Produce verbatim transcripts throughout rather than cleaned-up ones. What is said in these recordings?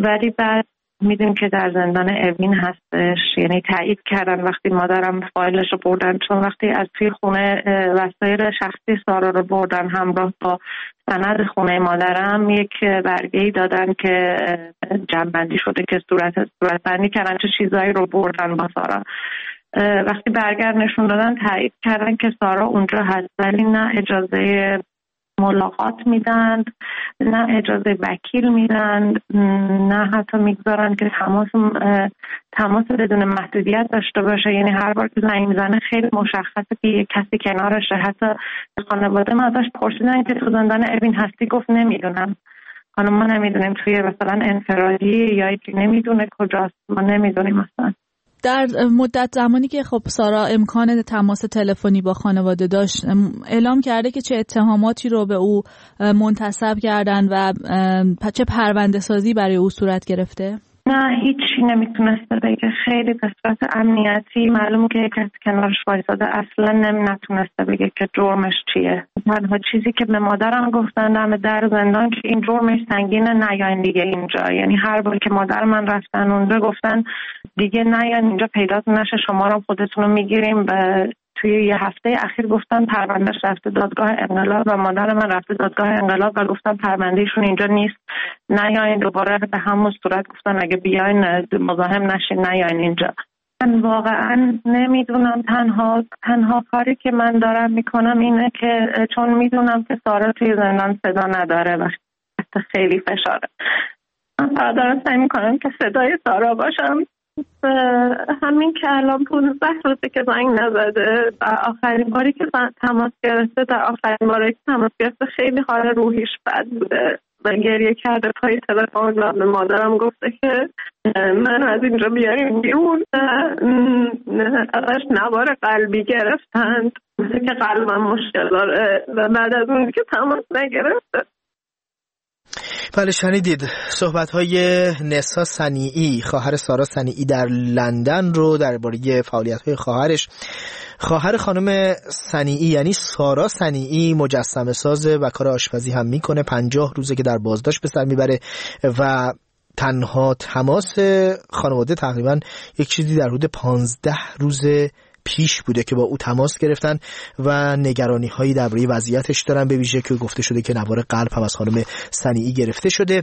ولی بعد میدونیم که در زندان اوین هستش، یعنی تایید کردن وقتی مادرم فایلش رو بردن، چون وقتی از توی خونه وسایل شخصی سارا رو بردن همراه با سند خونه مادرم، یک برگه‌ای دادن که جمع‌بندی شده که صورت صورت بندی کردن چه چیزایی رو بردن با سارا. وقتی برگرد نشون دادن تایید کردن که سارا اونجا هست، ولی نه اجازه ملاقات میدن، نه اجازه وکیل میدن، نه حتی میگذارن که تماس تماس بدون محدودیت داشته باشه. یعنی هر بار که زنگ میزنه خیلی مشخصه که یه کسی کنارشه. حتی خانواده ما ازش پرسیدن که تو زندان اوین هستی، گفت نمیدونم. حالا ما نمیدونیم توی مثلا انفرادی یا یکی نمیدونه کجاست، ما نمیدونیم مثلا. در مدت زمانی که خب سارا امکان تماس تلفنی با خانواده داشت، اعلام کرده که چه اتهاماتی رو به او منتسب کردن و چه پرونده سازی برای او صورت گرفته؟ نه، هیچی نمیتونسته بگه. خیلی به صورت امنیتی معلومه که کسی کنارش وایساده، اصلا نمیتونسته بگه که جرمش چیه. تنها چیزی که به مادرم گفتن دم در زندان که این جرمش سنگینه، نیاین دیگه اینجا. یعنی هر بار که مادر من رفتن اونجا گفتن دیگه نیاین اینجا، پیداتون نشه، شما رو خودتون رو میگیریم. به توی یه هفته اخیر گفتن پروندهش رفته دادگاه انقلاب و مادر من رفته دادگاه انقلاب و گفتن پروندهشون اینجا نیست، نیاین. دوباره به همون صورت گفتن اگه بیاین مزاحم نشین، نیاین اینجا. من واقعا نمیدونم. تنها تنها کاری که من دارم میکنم اینه که چون میدونم که سارا توی زندان صدا نداره و خیلی فشاره، من فقط دارم سعی میکنم که صدای سارا باشم. همین که الان پونزده روزه که زنگ نزده و آخرین باری که تماس گرفته، در آخرین باری که تماس گرفته خیلی حال روحیش بد بوده و گریه کرده پای تلفن و به مادرم گفته که من از اینجا بیاریم بیرون. ازش نوار قلبی گرفتند مثل که قلبم مشکل داره و بعد از اون که تماس نگرفته. بله، شنیدید صحبت‌های نسا صنیعی، خواهر سارا صنیعی در لندن رو درباره فعالیت‌های خواهرش. خواهر خانم صنیعی یعنی سارا صنیعی مجسمه سازه و کار آشپزی هم میکنه. پنجاه روزه که در بازداشت به سر میبره و تنها تماس خانواده تقریبا یک چیزی در حدود پانزده روز پیش بوده که با او تماس گرفتن و نگرانی هایی درباره وضعیتش دارن، به ویژه که گفته شده که نوار قلب هم از خانم صنیعی گرفته شده.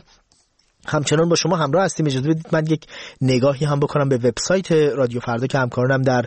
همچنان با شما همراه هستیم. اجازه بدید من یک نگاهی هم بکنم به وبسایت رادیو فردا که همکارانم در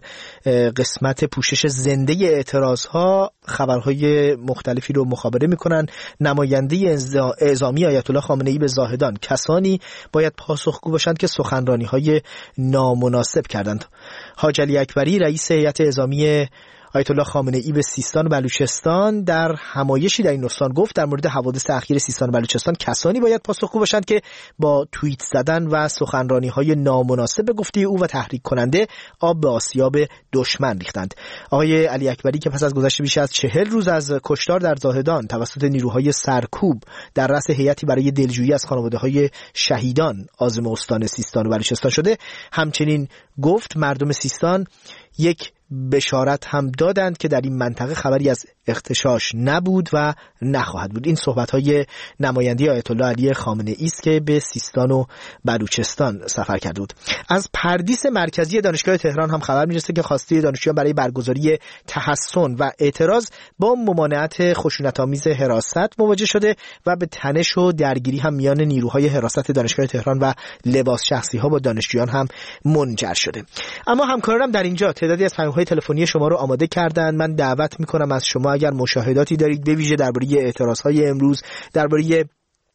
قسمت پوشش زنده اعتراضها خبرهای مختلفی رو مخابره میکنن. نماینده اعزامی آیت الله خامنه ای به زاهدان: کسانی باید پاسخگو باشند که سخنرانی های نامناسب کردند. حاج علی اکبری رئیس هیئت اعزامی آیت الله خامنه ای به سیستان و بلوچستان در همایشی در این استان گفت در مورد حوادث اخیر سیستان و بلوچستان کسانی باید پاسخگو باشند که با توییت زدن و سخنرانی‌های نامناسب به گفته او و تحریک کننده آب به آسیاب دشمن ریختند. آقای علی اکبری که پس از گذشت بیش از چهل روز از کشتار در زاهدان توسط نیروهای سرکوب در رأس هیئتی برای دلجویی از خانواده‌های شهیدان عازم استان سیستان و بلوچستان شده، همچنین گفت مردم سیستان یک بشارت هم دادند که در این منطقه خبری از اغتشاش نبود و نخواهد بود. این صحبت‌های نماینده آیت الله علی خامنه ای است که به سیستان و بلوچستان سفر کرده بود. از پردیس مرکزی دانشگاه تهران هم خبر میرسه که خواسته دانشجویان برای برگزاری تحصن و اعتراض با ممانعت خشونت‌آمیز حراست مواجه شده و به تنش و درگیری هم میان نیروهای حراست دانشگاه تهران و لباس شخصی‌ها با دانشجویان هم منجر شده. اما همکارانم در اینجا تعدادی از پیام‌های تلفنی شما رو آماده کردن. من دعوت می‌کنم از شما اگر مشاهداتی دارید به ویژه درباره اعتراض‌های امروز، درباره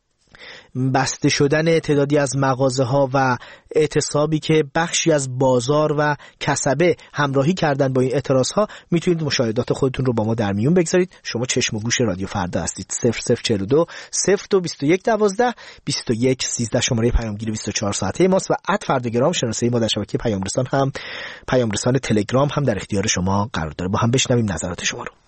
بسته شدن تعدادی از مغازه‌ها و اعتصابی که بخشی از بازار و کسبه همراهی کردن با این اعتراض‌ها، میتونید مشاهدات خودتون رو با ما در میون بگذارید. شما چشم و گوش رادیو فردا هستید. صفر صفر چهل و دو صفر دو بیست و یک دوازده بیست و یک سیزده شماره پیامگیر بیست و چهار ساعته ماست و ات فرداگرام شناسه ما در شبکه پیام رسان هم پیام رسان تلگرام هم در اختیار شما قرار داره. با هم بشنویم نظرات شما رو.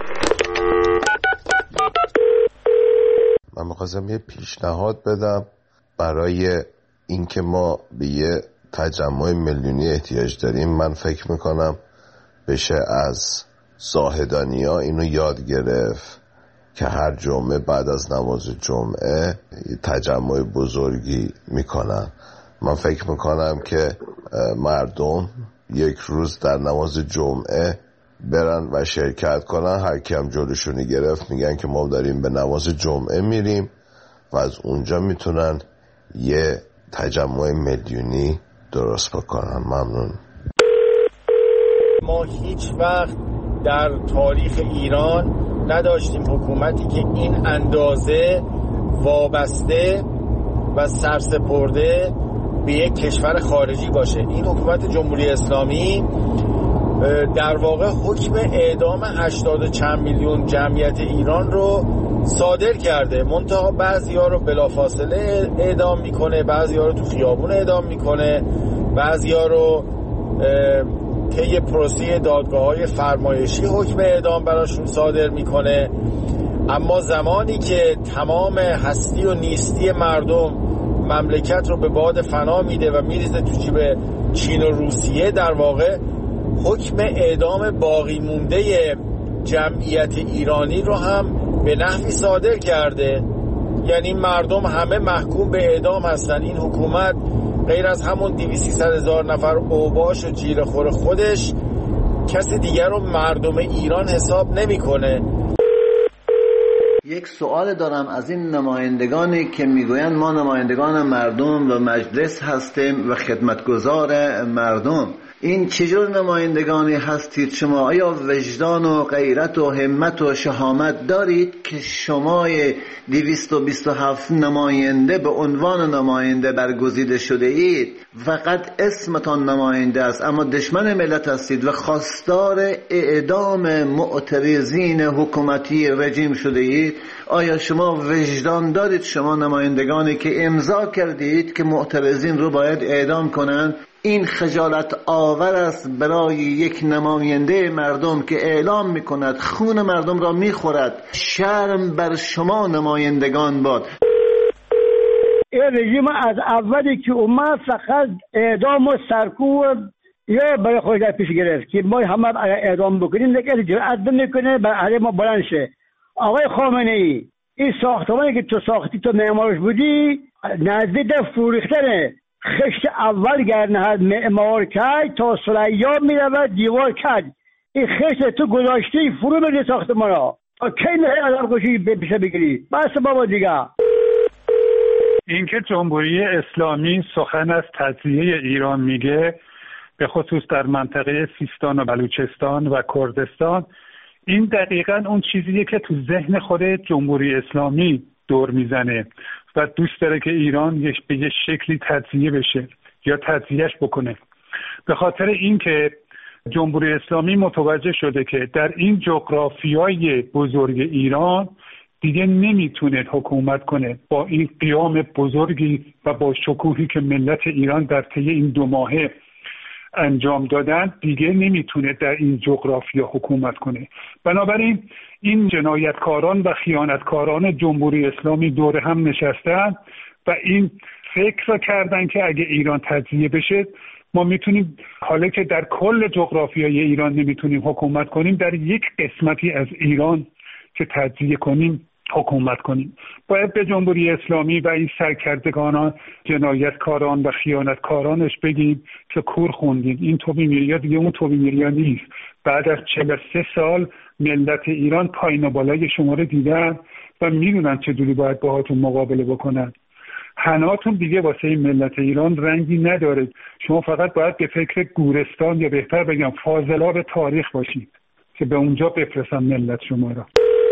من می‌خواستم یه پیشنهاد بدم برای اینکه ما به یه تجمع میلیونی احتیاج داریم. من فکر میکنم بشه از زاهدانیا اینو یاد گرفت که هر جمعه بعد از نماز جمعه تجمع بزرگی میکنن. من فکر میکنم که مردم یک روز در نماز جمعه برن و شرکت کنن. هر کی هم جلوشونی گرفت میگن که ما داریم به نماز جمعه میریم و از اونجا میتونن یه تجمع میلیونی درست بکنن. ممنون. ما هیچ وقت در تاریخ ایران نداشتیم حکومتی که این اندازه وابسته و سرسپرده به یک کشور خارجی باشه. این حکومت جمهوری اسلامی در واقع حکم اعدام هشتاد و چند میلیون جمعیت ایران رو صادر کرده، منتها بعضی‌ها رو بلافاصله اعدام میکنه، بعضی‌ها رو تو خیابون اعدام میکنه، بعضی‌ها رو طی پروسه دادگاه‌های فرمایشی حکم اعدام براشون صادر میکنه. اما زمانی که تمام هستی و نیستی مردم مملکت رو به باد فنا میده و میریزه تو جیب چین و روسیه، در واقع حکم اعدام باقی مونده جمعیت ایرانی رو هم به نحوی صادر کرده. یعنی مردم همه محکوم به اعدام هستن. این حکومت غیر از همون دویست سیصد هزار نفر اوباش و جیره‌خور خودش کسی دیگر رو مردم ایران حساب نمی‌کنه. یک سوال دارم از این نمایندگانی که میگویند ما نمایندگان مردم و مجلس هستیم و خدمتگزار مردم. این چجور نمایندگانی هستید شما؟ آیا وجدان و غیرت و همت و شهامت دارید که شما دویست و بیست و هفت نماینده به عنوان نماینده برگزیده شده اید؟ فقط اسمتان نماینده است اما دشمن ملت هستید و خواستار اعدام معترضین حکومتی رژیم شده اید. آیا شما وجدان دارید شما نمایندگانی که امضا کردید که معترضین رو باید اعدام کنند؟ این خجالت آور است برای یک نماینده مردم که اعلام میکند خون مردم را میخورد. شرم بر شما نمایندگان باد. این رژیم از اولی که اومد فقط اعدام و سرکوب یا برای خود در پیش گرفت که ما همه اعدام بکنیم، لیکن جرأت نمیکنه بر علیه ما بلند شه. آقای خامنه ای، این ساختمانی که تو ساختی تو معمارش بودی نزدیک فروختنه. خشت اول گرنهد معمار کرد تا سلیا میرود دیوار کرد. این خشت تو گذاشتی فرو میری ساختمان را تا کی میخوای آدم کشی پیشه بگیری؟ بس بابا دیگه. اینکه جمهوری اسلامی سخن از تجزیه ایران میگه، به خصوص در منطقه سیستان و بلوچستان و کردستان، این دقیقاً اون چیزیه که تو ذهن خود جمهوری اسلامی دور میزنه و دوست داره که ایران به یه شکلی تجزیه بشه یا تجزیهش بکنه. به خاطر اینکه جمهوری اسلامی متوجه شده که در این جغرافیای بزرگ ایران دیگه نمیتونه حکومت کنه. با این قیام بزرگی و با شکوهی که ملت ایران در طی این دو ماهه انجام دادن دیگه نمیتونه در این جغرافیا حکومت کنه. بنابراین این جنایتکاران و خیانتکاران جمهوری اسلامی دور هم نشستن و این فکر کردن که اگه ایران تجزیه بشه ما میتونیم، حالا که در کل جغرافیای ایران نمیتونیم حکومت کنیم، در یک قسمتی از ایران که تجزیه کنیم حکومت کنیم. باید به جمهوری اسلامی و این سرکردگانان جنایتکاران و خیانتکارانش بگیم که کور خوندین، این توبی میریا دیگه اون توبی میریا نیست. بعد از چهل و سه سال ملت ایران پایین و بالای شما رو دیدن و میدونن چجوری باید باهاتون مقابله بکنن. حناتون دیگه واسه این ملت ایران رنگی نداره. شما فقط باید به فکر گورستان یا بهتر بگم فاضلاب تاریخ باشید که به اونجا بفرستن ملت شما را.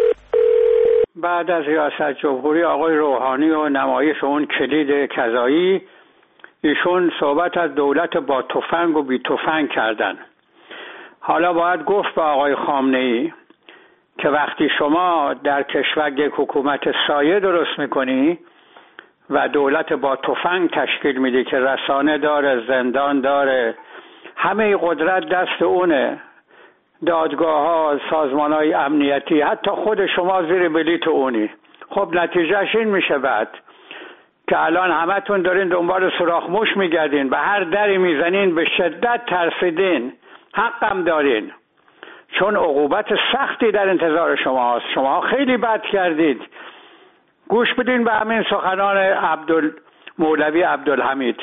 بعد از ریاست جمهوری آقای روحانی و نمایش اون کلید کذایی، ایشون صحبت از دولت با تفنگ و بی تفنگ کردن. حالا باید گفت به آقای خامنه ای که وقتی شما در کشور یک حکومت سایه درست میکنی و دولت با تفنگ تشکیل میده که رسانه داره، زندان داره، همه قدرت دست اونه، دادگاه ها، سازمان های امنیتی، حتی خود شما زیر بلیت اونی. خب نتیجهش این میشه بعد که الان همتون دارین دنبال سوراخ موش میگردین، به هر دری میزنین، به شدت ترسیدین، حقم دارین، چون عقوبت سختی در انتظار شما هست. شما خیلی بد کردید. گوش بدین به همین سخنان عبدال مولوی عبدالحمید.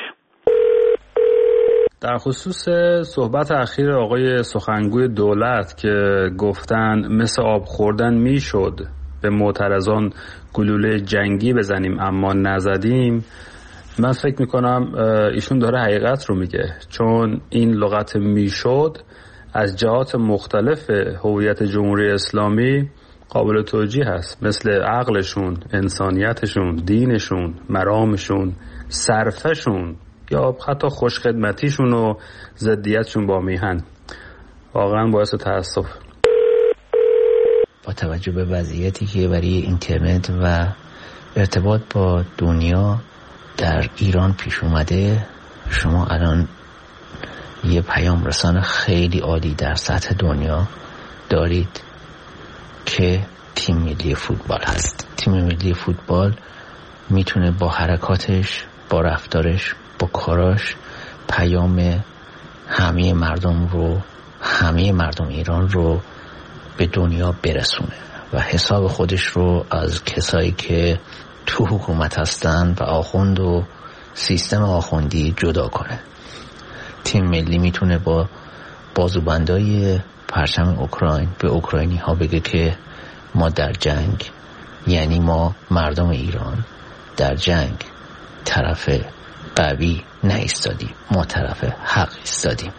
در خصوص صحبت اخیر آقای سخنگوی دولت که گفتن مثل آب خوردن میشد به معترضان گلوله جنگی بزنیم اما نزدیم، من فکر میکنم ایشون داره حقیقت رو میگه، چون این لغت میشد از جهات مختلف هویت جمهوری اسلامی قابل توجیه هست، مثل عقلشون، انسانیتشون، دینشون، مرامشون، صرفشون یا حتی خوشخدمتیشون و ضدیتشون با میهن. واقعا باعث تأسف. با توجه به وضعیتی که برای اینترنت و ارتباط با دنیا در ایران پیش اومده، شما الان یه پیام رسان خیلی عالی در سطح دنیا دارید که تیم ملی فوتبال هست. تیم ملی فوتبال میتونه با حرکاتش، با رفتارش، با کاراش پیام همه مردم رو، همه مردم ایران رو به دنیا برسونه و حساب خودش رو از کسایی که تو حکومت هستن و آخوند و سیستم آخوندی جدا کنه. تیم ملی میتونه با بازوبندای پرچم اوکراین به اوکراینی ها بگه که ما در جنگ، یعنی ما مردم ایران در جنگ طرف قوی نایستادیم، ما طرف حق ایستادیم.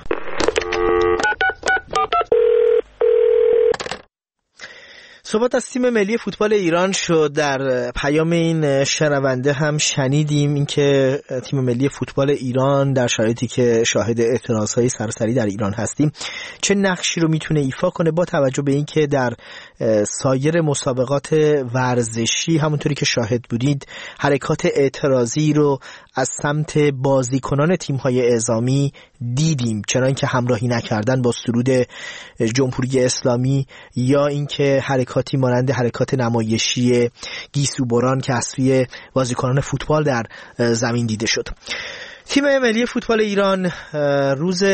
صحبت از تیم ملی فوتبال ایران شد. در پیام این شنونده هم شنیدیم اینکه تیم ملی فوتبال ایران در شرایطی که شاهد اعتراضهای سراسری در ایران هستیم چه نقشی رو میتونه ایفا کنه، با توجه به اینکه در سایر مسابقات ورزشی همونطوری که شاهد بودید حرکات اعتراضی رو از سمت بازیکنان تیم‌های اعزامی دیدیم، چنان که همراهی نکردن با سرود جمهوری اسلامی یا اینکه حرکاتی مانند حرکات نمایشی گیسوبران که از سوی بازیکنان فوتبال در زمین دیده شد. تیم ملی فوتبال ایران روز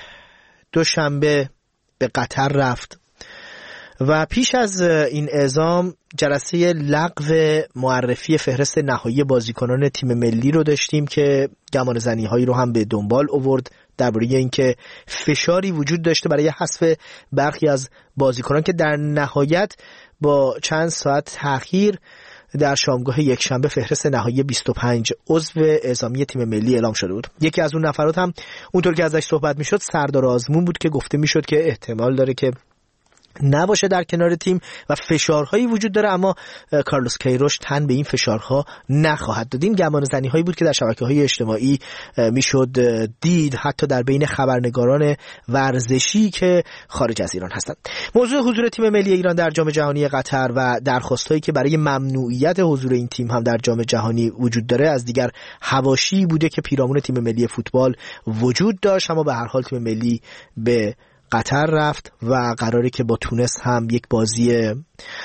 دوشنبه به قطر رفت و پیش از این اعزام جلسه لغو معرفی فهرست نهایی بازیکنان تیم ملی رو داشتیم که گمان زنی هایی رو هم به دنبال آورد درباره اینکه فشاری وجود داشته برای حذف برخی از بازیکنان که در نهایت با چند ساعت تأخیر در شامگاه یکشنبه فهرست نهایی بیست و پنج عضو اعزامی تیم ملی اعلام شده بود. یکی از اون نفرات هم اونطور که ازش صحبت میشد سردار آزمون بود که گفته میشد که احتمال داره که نباشه در کنار تیم و فشارهایی وجود داره، اما کارلوس کیروش تن به این فشارها نخواهد داد. این گمان زنی هایی بود که در شبکه‌های اجتماعی میشد دید، حتی در بین خبرنگاران ورزشی که خارج از ایران هستند. موضوع حضور تیم ملی ایران در جام جهانی قطر و درخواستایی که برای ممنوعیت حضور این تیم هم در جام جهانی وجود داره از دیگر حواشی بوده که پیرامون تیم ملی فوتبال وجود داشت، اما به هر حال تیم ملی به قطر رفت و قراره که با تونس هم یک بازی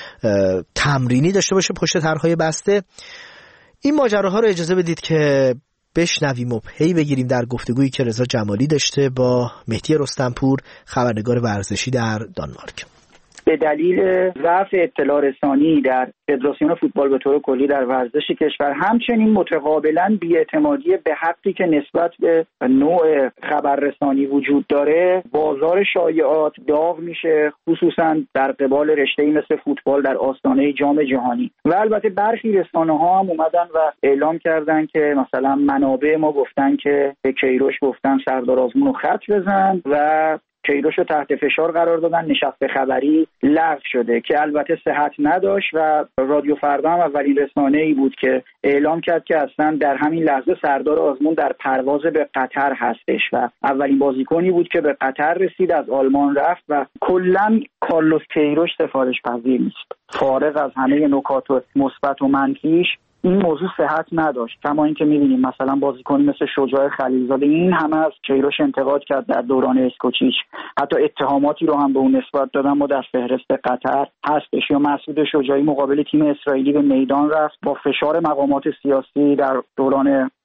تمرینی داشته باشه پشت طرح‌های بسته. این ماجراها رو اجازه بدید که بشنویم و پی بگیریم در گفتگویی که رضا جمالی داشته با مهدی رستمپور، خبرنگار ورزشی در دانمارک. به دلیل ضعف اطلاع رسانی در فدراسیون فوتبال به طور کلی در ورزش کشور، همچنین متقابلا بی‌اعتمادی به حقی که نسبت به نوع خبررسانی وجود داره، بازار شایعات داغ میشه، خصوصا در قبال رشته‌ای مثل فوتبال در آستانه جام جهانی. و البته برخی رسانه‌ها هم اومدن و اعلام کردن که مثلا منابع ما گفتن که به کیروش گفتن سردار آزمون رو خط بزن و کیروش رو تحت فشار قرار دادن، نشست خبری لغو شده که البته صحت نداشت و رادیو فردا هم اولین رسانه‌ای بود که اعلام کرد که اصلا در همین لحظه سردار آزمون در پرواز به قطر هستش و اولین بازیکنی بود که به قطر رسید، از آلمان رفت و کلاً کارلوس کیروش سفارش پذیر نیست. فارغ از همه نکات مثبت و منفیش، این موضوع صحت نداشت. کما اینکه می‌بینیم مثلا بازیکنی مثل شجاع خلیلزاده این همه از کیروش انتقاد کرد در دوران اسکوچیچ، حتی اتهاماتی رو هم به اون نسبت دادن و در فهرست قطر هستش. یا مسعود شجاعی مقابل تیم اسرائیلی به میدان رفت، با فشار مقامات سیاسی در دوران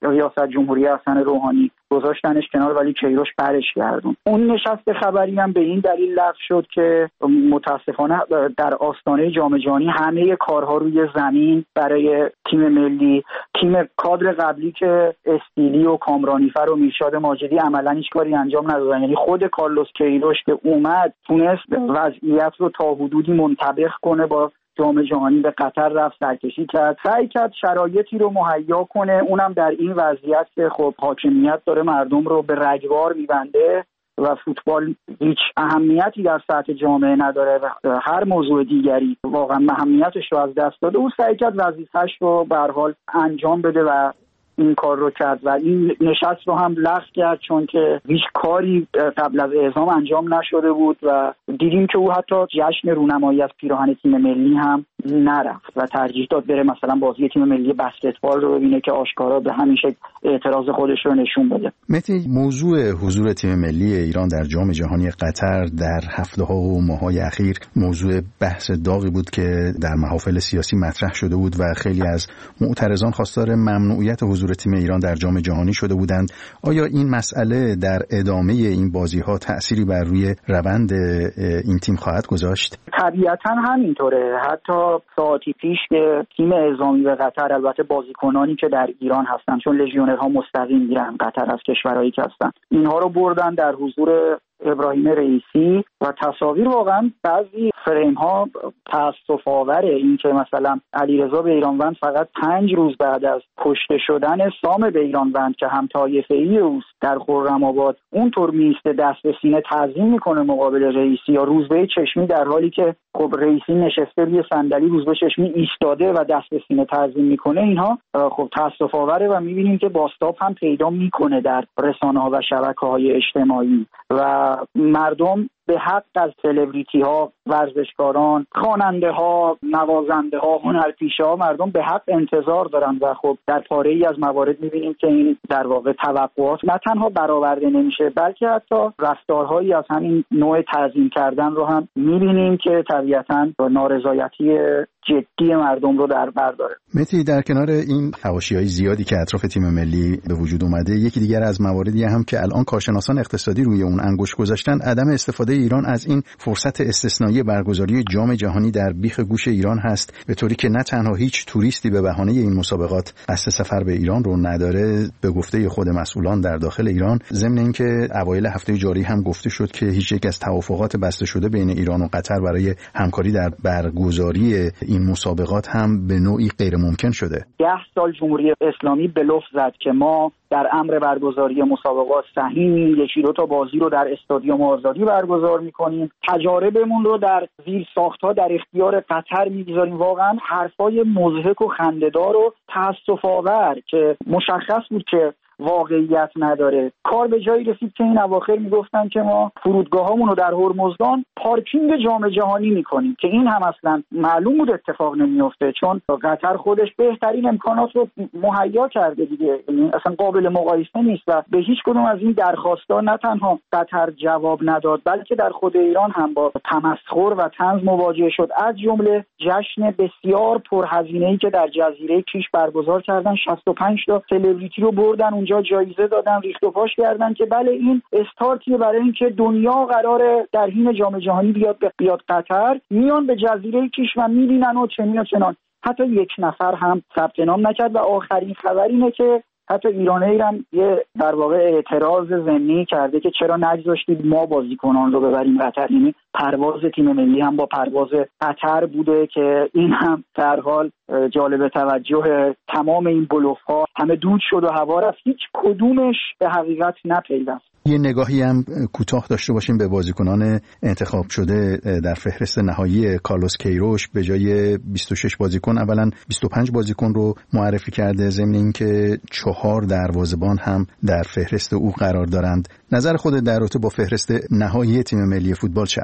ریاست جمهوری حسن روحانی گذاشتنش کنار، ولی کیروش برش گردون. اون نشست خبری هم به این دلیل لغو شد که متاسفانه در آستانه جام جهانی همه کارها روی زمین برای تیم ملی، تیم کادر قبلی که استیلی و کامرانیفر و میرشاد ماجدی عملاً هیچ کاری انجام ندادن، یعنی خود کارلوس کیروش که اومد تونست وضعیت رو تا حدودی منطبق کنه با جام جهانی، به قطر رفت، سرکشی کرد، سعی کرد شرایطی رو مهیا کنه، اونم در این وضعیت که خب حاکمیت داره مردم رو به رگبار میبنده و فوتبال هیچ اهمیتی در سطح جامعه نداره و هر موضوع دیگری واقعا اهمیتش رو از دست داده. او سعی کرد وظیفه‌اش رو به هر حال انجام بده و این کار رو کرد و این نشست رو هم لغو کرد، چون که هیچ کاری قبل از اعزام انجام نشده بود و دیدیم که او حتی جشن رونمایی از پیراهن تیم ملی هم نرفت و ترجیح داد بره مثلا بازی تیم ملی بسکتبال رو ببینه که آشکارا به همین شکل اعتراض خودش رو نشون بده. مهدی، موضوع حضور تیم ملی ایران در جام جهانی قطر در هفته‌ها و ماه‌های اخیر موضوع بحث داغی بود که در محافل سیاسی مطرح شده بود و خیلی از معترضان خواستار ممنوعیت حضور تیم ایران در جام جهانی شده بودند. آیا این مسئله در ادامه این بازی‌ها تأثیری بر روی روند این تیم خواهد گذاشت؟ طبیعتاً همینطوره. حتی ساعتی پیش که تیم اعزامی به قطر، البته بازیکنانی که در ایران هستن، چون لژیونرها مستقیم میرن قطر از کشورهایی که هستن، اینها رو بردن در حضور ابراهیم رئیسی و تصاویر واقعا بعضی فریم ها تأسف آوره. این که مثلا علیرضا بیرانوند فقط پنج روز بعد از کشته شدن سام بیرانوند که هم طایفه‌ای اوست در خرم‌آباد اونطور میسته دست به سینه تعظیم میکنه مقابل رئیسی، یا روزبه چشمی در حالی که خب رئیسی نشسته روی صندلی روزبه چشمی ایستاده و دست به سینه تعظیم میکنه، اینها خب تأسف آوره و میبینیم که بازتاب هم پیدا میکنه در رسانه‌ها و شبکه‌های اجتماعی و مردم به حق از سلبریتی ها، ورزشکاران، خواننده ها، نوازنده ها، هنرپیشه ها مردم به حق انتظار دارن و خب در پاره ای از موارد میبینیم که این در واقع توقعات نه تنها برآورده نمیشه، بلکه حتی رفتارهایی از همین نوع تعظیم کردن رو هم میبینیم که طبیعتاً نارضایتی جدی مردم رو در بر داره. مهدی، در کنار این حواشی‌های زیادی که اطراف تیم ملی به وجود اومده، یکی دیگر از مواردی هم که الان کارشناسان اقتصادی روی اون انگشت گذاشتن عدم استفاده ایران از این فرصت استثنایی برگزاری جام جهانی در بیخ گوش ایران هست، به طوری که نه تنها هیچ توریستی به بهانه این مسابقات قصد سفر به ایران رو نداره به گفته خود مسئولان در داخل ایران، ضمن اینکه اوایل هفته جاری هم گفته شد که هیچ یک از توافقات بسته شده بین ایران و قطر برای همکاری در برگزاری این مسابقات هم به نوعی غیر ممکن شده. ده سال جمهوری اسلامی به لطف زد که ما در امر برگزاری مسابقات سهیمیم، یکی دو تا بازی رو در استادیوم آزادی برگزار میکنیم، تجاربمون رو در زیر ساخت‌ها در اختیار قطر میگذاریم. واقعا حرفای مضحک و خنده‌دار و تأسف آور که مشخص بود که واقعیت نداره. کار به جایی رسید که این اواخر میگفتن که ما فرودگاهامون رو در هرمزگان پارکینگ جام جهانی میکنیم، که این هم اصلا معلوم بود اتفاق نمیفته، چون قطر خودش بهترین امکانات رو مهیا کرده دیگه، اصلا قابل مقایسه نیست و به هیچ کدوم از این درخواست‌ها نه تنها قطر جواب نداد، بلکه در خود ایران هم با تمسخر و طنز مواجه شد، از جمله جشن بسیار پرهزینه‌ای که در جزیره کیش برگزار کردن. شصت و پنج تا سلبریتی رو بردن اونجا، جایزه دادن، ریخت و پاش کردن که بله این استارتیه برای اینکه دنیا قراره در حین جام جهانی بیاد بیاد قطر، میان به جزیره کیش و میبینن و چنین و چنان. حتی یک نفر هم ثبت نام نکرد و آخرین خبر اینه که حتی ایران ایران یه در واقع اعتراض ضمنی کرده که چرا نگذاشتید ما بازیکنان رو ببریم قطر. یعنی پرواز تیم ملی هم با پرواز قطر بوده که این هم در حال جالب توجه. تمام این بلوف‌ها همه دود شد و هوا رفت، هیچ کدومش به حقیقت نپیوست. یه نگاهی هم کوتاه داشته باشیم به بازیکنان انتخاب شده در فهرست نهایی. کارلوس کیروش به جای بیست و شش بازیکن اولا بیست و پنج بازیکن رو معرفی کرده، ضمن اینکه چهار دروازه‌بان هم در فهرست او قرار دارند. نظر خودت در رابطه با فهرست نهایی تیم ملی فوتبال چه است؟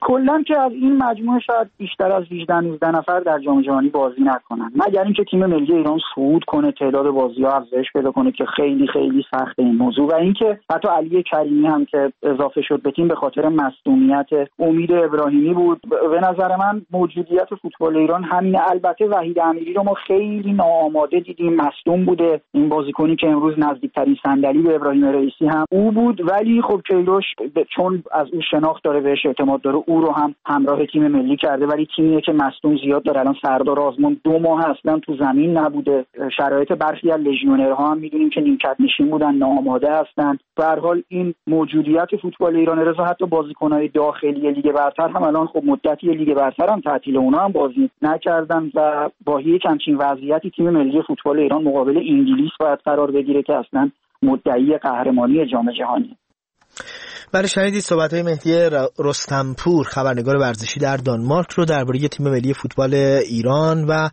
کلا که از این مجموعه شاید بیشتر از هجده نوزده نفر در جام جهانی بازی نکنن، مگر اینکه تیم ملی ایران صعود کنه، تعداد بازی‌ها افزایش پیدا کنه که خیلی خیلی سخت این موضوع. و اینکه حتی علی کریمی هم که اضافه شد به تیم به خاطر مصدومیت امید ابراهیمی بود. به نظر من موجودیت فوتبال ایران همین. البته وحید امیری رو ما خیلی ناآماده دیدیم، مصدوم بوده. این بازیکنی که امروز نزدیکترین صندلی به ابراهیم رئیسی هم او بود، ولی خب کیروش چون از اون شناخت داره، بهش اعتماد داره، او رو هم همراه تیم ملی کرده. ولی تیمیه که مصدوم زیاد داره. الان سردار آزمون دو ماه اصلا تو زمین نبوده. شرایط برخی از لژیونرها هم میدونیم که نیمکت نشین بودن، ناآماده هستن. به هر حال این موجودیت فوتبال ایران، رضا حتی بازیکن‌های داخلی لیگ برتر هم الان خب مدتی لیگ برتر هم تعطیل، اونا هم بازی نکردن و با یک همچین وضعیتی تیم ملی فوتبال ایران مقابل انگلیس باید قرار بگیره که اصلا مدعی قهرمانی جام جهانی. بله، شنیدید صحبت‌های مهدی رستمپور، خبرنگار ورزشی در دانمارک رو درباره تیم ملی فوتبال ایران و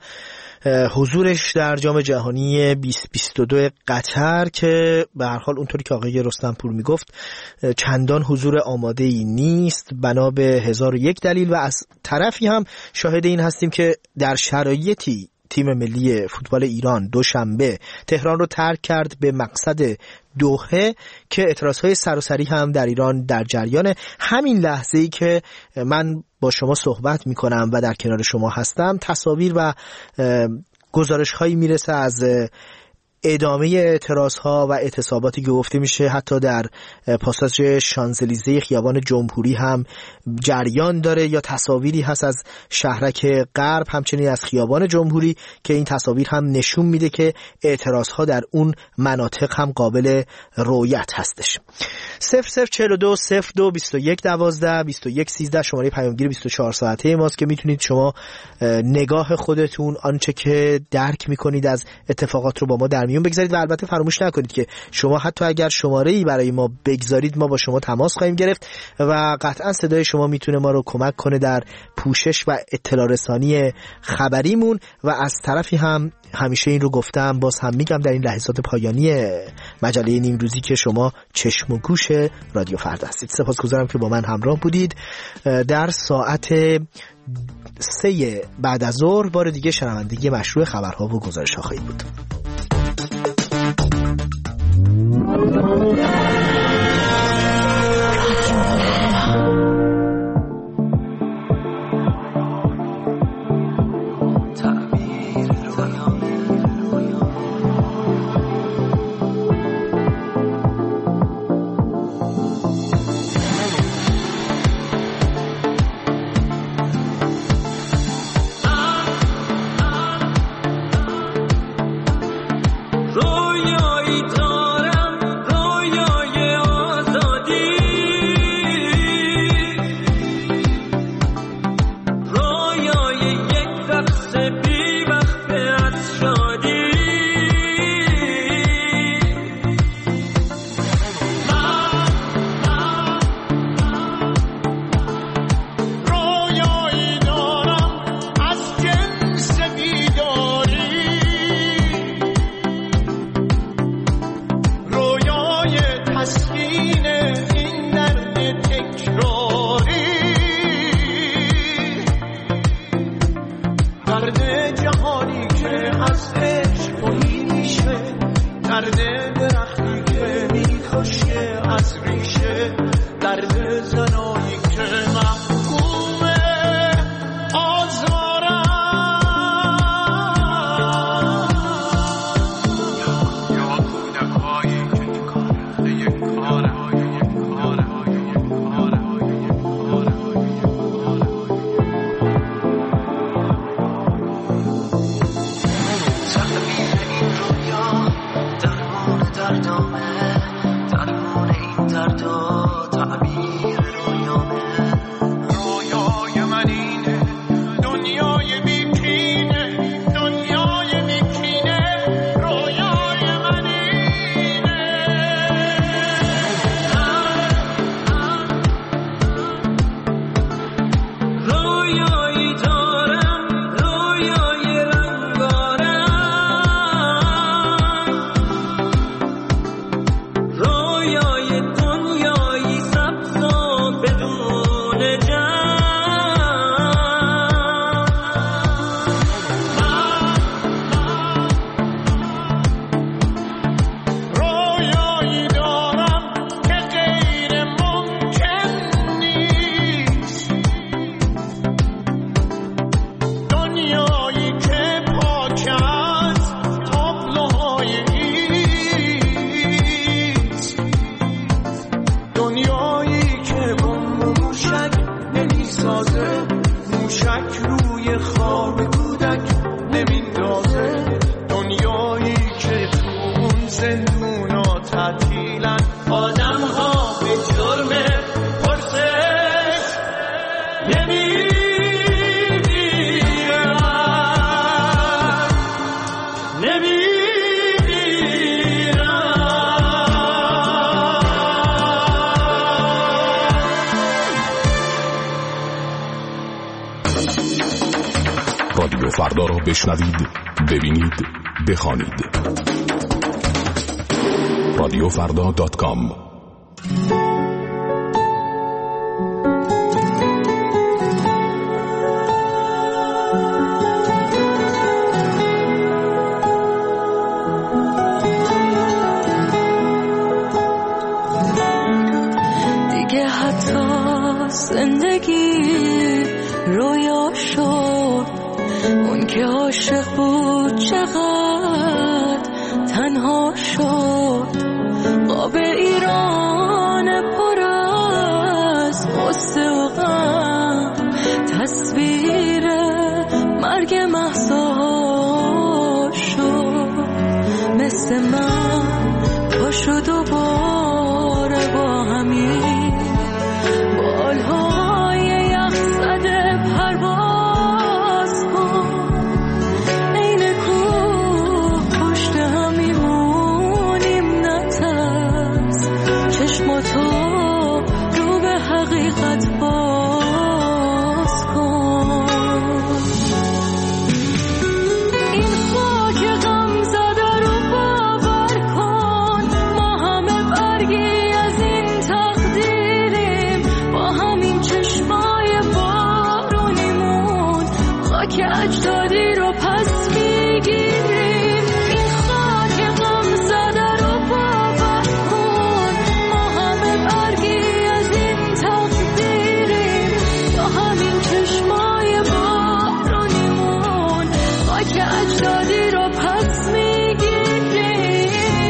حضورش در جام جهانی بیست بیست و دو قطر که به هر حال اونطوری که آقای رستمپور میگفت چندان حضور آماده‌ای نیست بنا به هزار و یک دلیل، و از طرفی هم شاهد این هستیم که در شرایطی تیم ملی فوتبال ایران دوشنبه تهران رو ترک کرد به مقصد دوحه که اعتراضهای سراسری هم در ایران در جریان. همین لحظه‌ای که من با شما صحبت میکنم و در کنار شما هستم، تصاویر و گزارش‌هایی میرسه از ادامه اعتراضها و اعتصاباتی که گفته میشه حتی در پاساژ شانزلیزه خیابان جمهوری هم جریان داره، یا تصاویری هست از شهرک غرب همچنین از خیابان جمهوری که این تصاویر هم نشون میده که اعتراضها در اون مناطق هم قابل رؤیت هستش. صفر صفر چهل و دو صفر دو بیست و یک دوازده بیست و یک سیزده شماره پیامگیر بیست و چهار ساعته ماست که میتونید شما نگاه خودتون، آنچه که درک میکنید از اتفاقات رو با ما در میون بگذارید. و البته فراموش نکنید که شما حتی اگر شماره‌ای برای ما بگذارید ما با شما تماس خواهیم گرفت و قطعا صدای شما میتونه ما رو کمک کنه در پوشش و اطلاع رسانی خبریمون. و از طرفی هم همیشه این رو گفتم، باز هم میگم در این لحظات پایانی مجله نیمروزی که شما چشم و گوش رادیو فردا هستید. سپاسگزارم که با من همراه بودید. در ساعت سه بعد از ظهر بار دیگه شنوندگی مشروع خبرها و گزارش‌ها خواهید بود. رویای دنیای تعطیلن آدم ها به جرم پرسش نمیگیرن نمیگیرن. رادیو فردا را بشنوید، ببینید، بخوانید. رادیو فردا دات کام. دیگه حتی زندگی رویا شد، اون که عاشق بود چقدر تنها شد. قاب ایران پر از غصه و غم، تصویر مرگ مهسا شد. مثل من پاشو دوباره با همین بالهای یخ زده پرواز کن. این کوه پشت هم میمونیم نترس، چشماتو رو به حقیقت باز کن. این خاک غم زده رو باور کن، ما همه برگی از این تقدیریم. با همین چشمای بارونیمون خاک اجدادی رو پس میگیریم. این خاک غم زده رو باور کن، ما همه برگی از این تقدیریم. با همین چشمای بارونیمون خاک اجدادی رو پس میگیریم.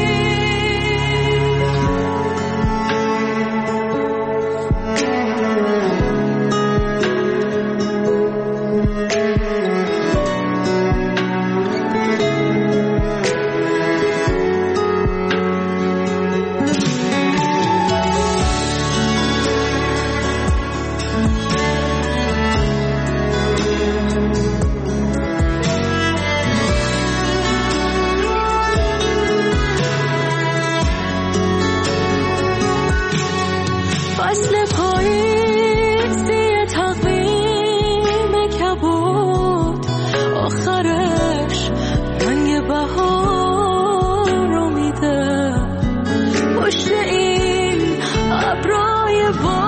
فصل پاییزی تقویم کبود، آخرش رنگ بهار رو میده. پشت این ابرای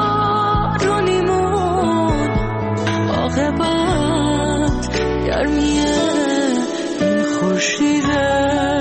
بارونیمون عاقبت گرمی این خورشیده.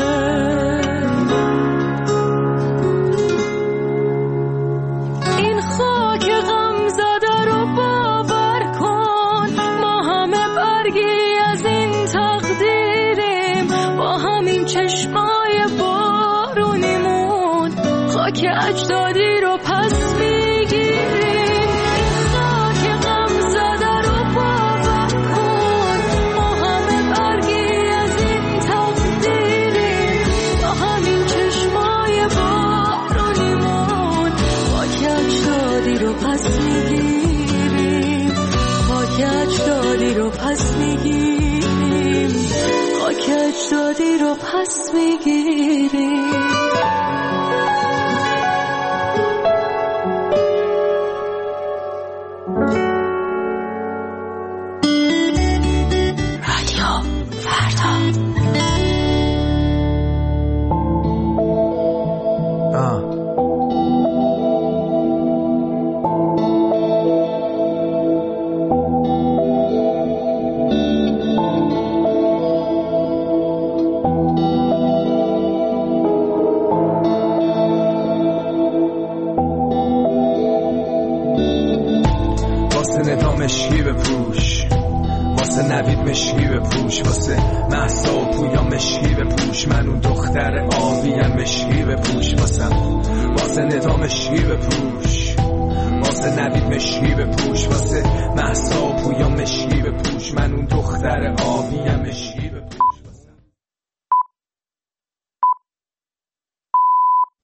این خاک غم زده رو باور کن، ما همه برگی از این تقدیریم. با همین چشمای بارونیمون خاک اجدادی رو پس میگیریم. این خاک غم زده رو باور کن، ما همه برگی از این تقدیریم. با همین چشمای بارونیمون خاک اجدادی رو پس میگیریم. خاک اجدادی رو پس میگیریم. خاک اجدادی رو پس میگیریم. رادیو فردا. آه. نظام مشکی بپوش، واسه نوید مشکی بپوش، واسه مهسا و پویا مشکی بپوش، من اون دختر آبیم مشکی بپوش، واسم واسه نظام مشکی بپوش، واسه نوید مشکی بپوش، واسه مهسا و پویا مشکی بپوش، من اون دختر آبیم مشکی بپوش.